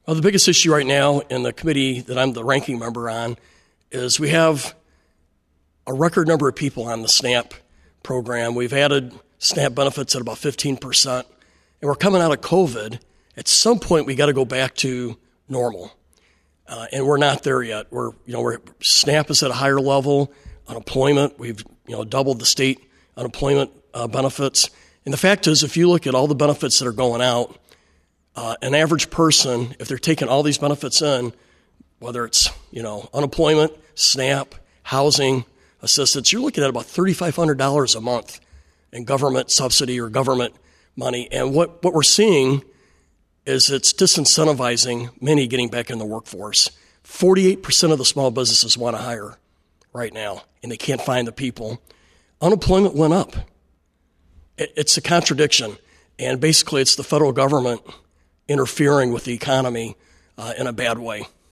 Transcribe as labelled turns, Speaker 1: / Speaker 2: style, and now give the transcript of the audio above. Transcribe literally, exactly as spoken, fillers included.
Speaker 1: Well, the biggest issue right now in the committee that I'm the ranking member on is we have a record number of people on the SNAP program. We've added SNAP benefits at about fifteen percent, and we're coming out of COVID. At some point, we got to go back to normal, uh, and we're not there yet. We're, you know, we're SNAP is at a higher level. Unemployment, we've, you know, doubled the state unemployment uh, benefits. And the fact is, if you look at all the benefits that are going out, uh, an average person, if they're taking all these benefits in, whether it's, you know, unemployment, SNAP, housing assistance, you're looking at about three thousand five hundred dollars a month in government subsidy or government money. And what, what we're seeing is it's disincentivizing many getting back in the workforce. forty-eight percent of the small businesses want to hire right now, and they can't find the people. Unemployment went up. It, it's a contradiction, and basically it's the federal government interfering with the economy uh, in a bad way.